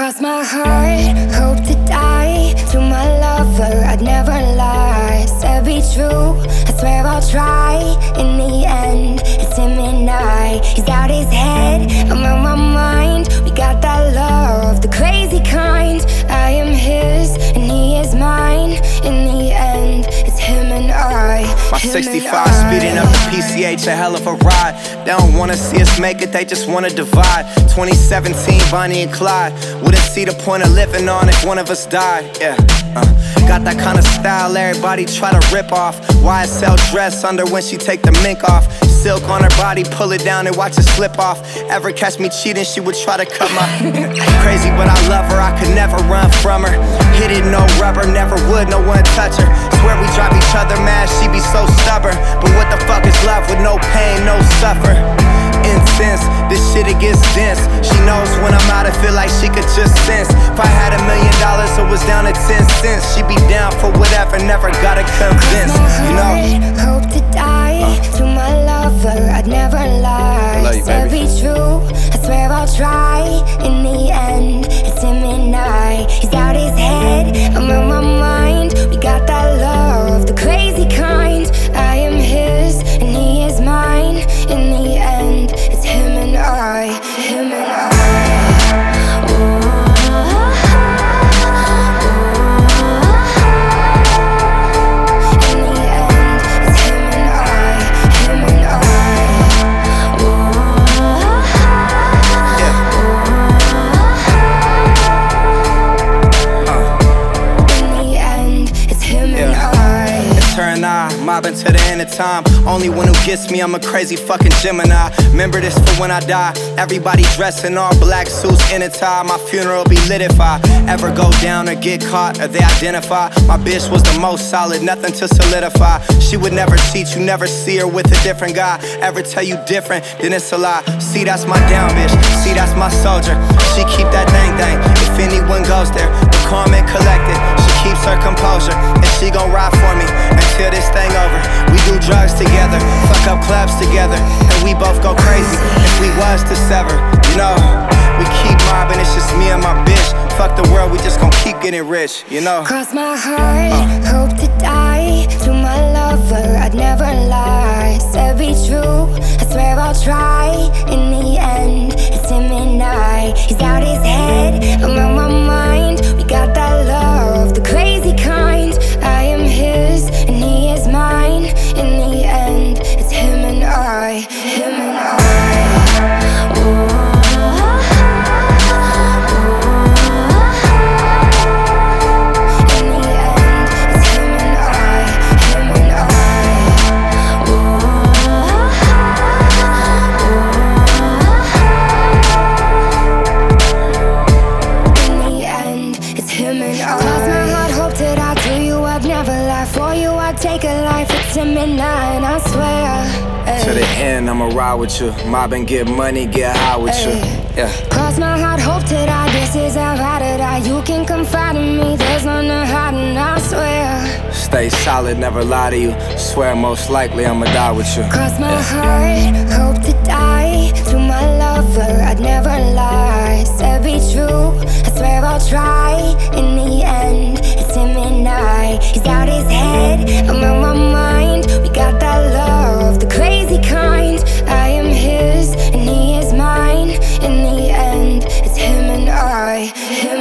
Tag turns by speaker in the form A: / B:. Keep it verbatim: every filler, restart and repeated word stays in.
A: Cross my heart, hope to die. To my lover, I'd never lie. Said be true, I swear I'll try. In the end, it's him and I. He's out his head, I'm on my mind. We got that love, the crazy kind. I am his, and he is mine. In the end, it's him and I.
B: My sixty-five speeding up the P C H, a hell of a ride. They don't wanna see us make it, they just wanna divide. Twenty seventeen, Bonnie and Clyde. Wouldn't see the point of living on if one of us died. Yeah, uh, got that kind of style everybody try to rip off. Y S L dress under when she take the mink off. Silk on her body, pull it down and watch it slip off. Ever catch me cheating, she would try to cut my crazy, but I love her, I could never run from her. Hit it, no rubber, never would, no one touch her. Swear we drive each other mad, she be so stubborn. But what the fuck is love with no pain, no suffer? Intense, this shit it gets dense. She knows when I'm out, I feel like she could just sense. If I had a million dollars, it was down to ten cents. She be down for whatever, never gotta convince, you know.
A: Hope to die uh. to my lover, I'd never lie.
B: I love you,
A: Said
B: baby.
A: be true, I swear I'll try. In the end, it's him and I. He's out his head, I'm on my mind. We got that love, the crazy kind. I am his, and he is mine. In the end, it's him and I, him and I.
B: Mobbing to the end of time. Only one who gets me, I'm a crazy fucking Gemini. Remember this for when I die. Everybody dressed in all black suits in a tie. My funeral be lit if I ever go down or get caught or they identify. My bitch was the most solid, nothing to solidify. She would never cheat, you never see her with a different guy. Ever tell you different, then it's a lie. See, that's my down bitch, see, that's my soldier. She keep that thing thing, if anyone goes there. But calm and collected, she keeps her composure. And she gon' ride for me until this thing over. We do drugs together, fuck up clubs together, and we both go crazy if we was to sever, you know. We keep mobbing, it's just me and my bitch. Fuck the world, we just gon' keep getting rich, you know.
A: Cross my heart, uh. hope to die. To my lover, I'd never lie. Said be true, I swear I'll try. In the end, it's him and I. He's out his head, I'm on my mind. We got that love, the crazy kind. I am his, and he is mine. In the end, it's him and I, him and I. Ooh. Take a life, it's him and I, and I swear ay.
B: To the end, I'ma ride with you. Mob and get money, get high with ay. you. Yeah.
A: Cross my heart, hope to die. This is how I to die. You can confide in me, there's none to hide, and I swear.
B: Stay solid, never lie to you. Swear most likely I'ma die with you.
A: Cross my
B: yeah.
A: heart, hope to die. To my lover, I'd never lie. Said be true, I swear I'll try. In the end, it's him and I. He's out his head, I'm on my mind. We got that love, the crazy kind. I am his, and he is mine. In the end, it's him and I.